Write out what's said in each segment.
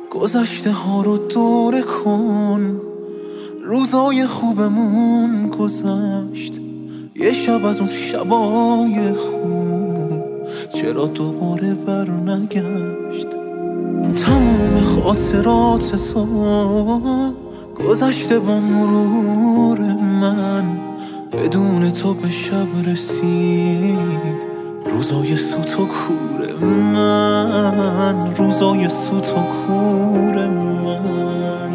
گذشته ها رو دوره کن، روزای خوبمون گذشت. یه شب از اون شبای خوب چرا دوباره بر نگشت؟ تموم خاطرات تو گذشته با مرور من، بدون تو به شب رسید روزای سوت و کور من، روزای سوت و کور من.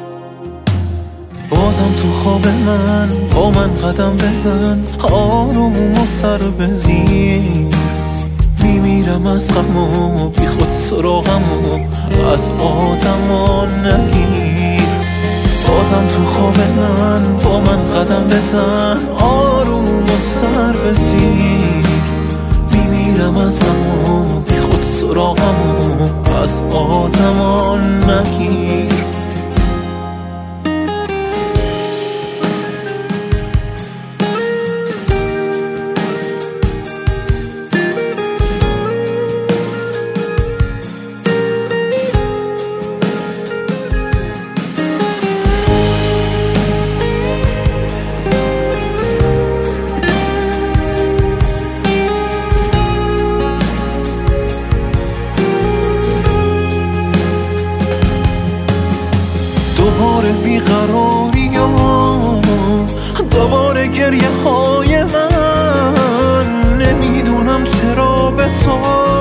بازم تو خواب من با من قدم بزن، آروم و سر بزیر. میمیرم از غم و بی خود سراغم و از آدما نگیر. بازم تو خواب من با من قدم بزن، آروم و سر بزیر. میمیرم از غم و بی خود سراغم و از آدما نگیر. دوباره بیقراری و دوباره گریه های من، نمیدونم چرا به تو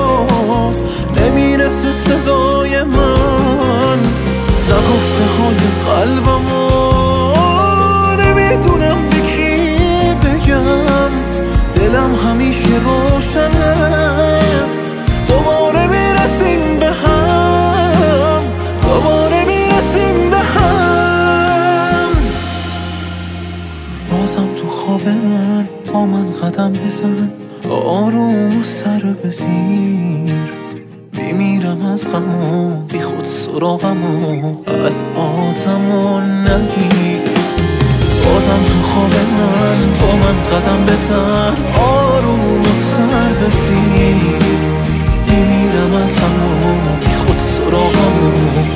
نمیرسه صدای من. نگفته های قلبم و نمیدونم به کی بگم، دلم همیشه روشنه. دوباره میرسیم به هم، دوباره میرسیم به هم. بازم تو خواب من با من قدم بزن، آروم سر بزیر. میمیرم از غم و بی خود سراغم و از آدما نگیر. بازم تو خواب من با من قدم بزن، آروم سر بزیر. میمیرم از غم و بی خود سراغم و